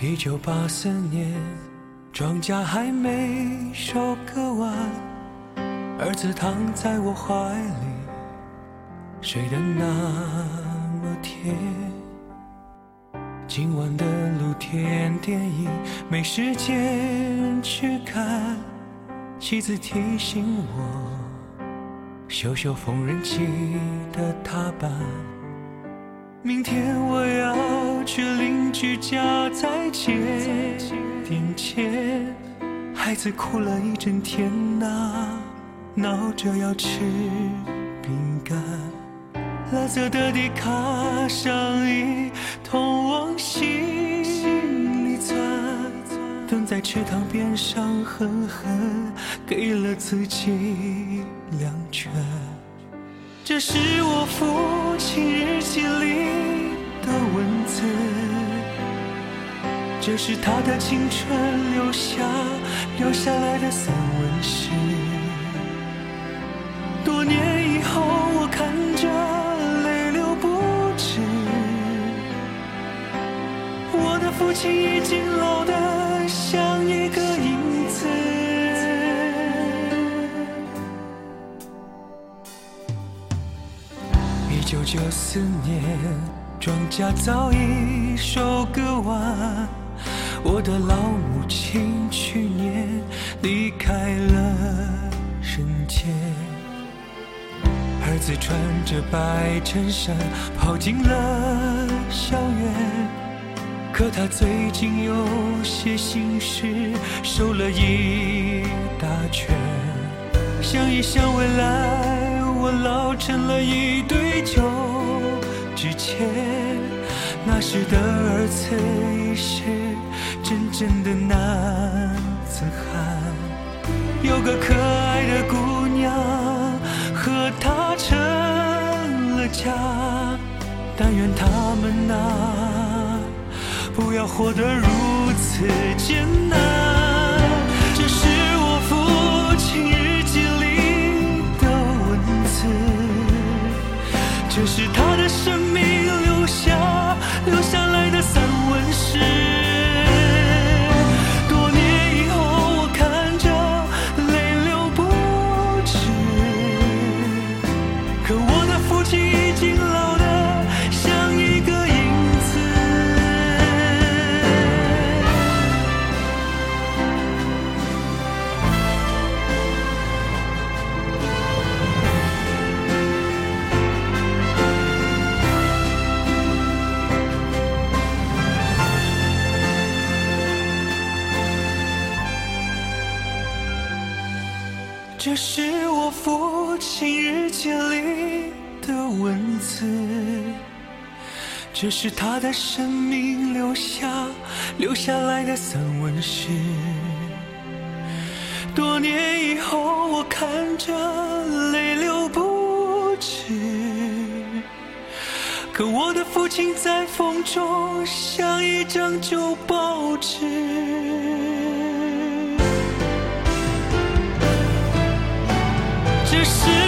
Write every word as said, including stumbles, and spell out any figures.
一九八四年，庄稼还没收割完，儿子躺在我怀里，睡得那么甜。今晚的露天电影没时间去看，妻子提醒我修修缝纫机的踏板。明天我要去邻居家再借点钱，孩子哭了一整天啊，闹着要吃饼干。蓝色的底卡上一通往心里钻，蹲在池塘边上狠狠给了自己两拳。这是我父亲日记里的文字，这是他的青春留下留下来的散文诗。多年以后我看着泪流不止，我的父亲已经老得像一个影子。一九九四年，庄稼早已收割完，我的老母亲去年离开了人间。儿子穿着白衬衫跑进了校园，可他最近有些心事，瘦了一大圈。想一想未来，我老成了一堆旧纸钱，那时的儿子已是真正的男子汉。有个可爱的姑娘和他成了家，但愿他们啊不要活得如此艰难。这是我父亲日记里的文字，这是他的生命留下留下来的散文诗。多年以后我看着泪流不止，可我的父亲已经老得像一个影子。这是我父亲日记里的文字，这是他的生命留下留下来的散文诗。多年以后我看着泪流不止，可我的父亲在风中像一张旧报纸。这是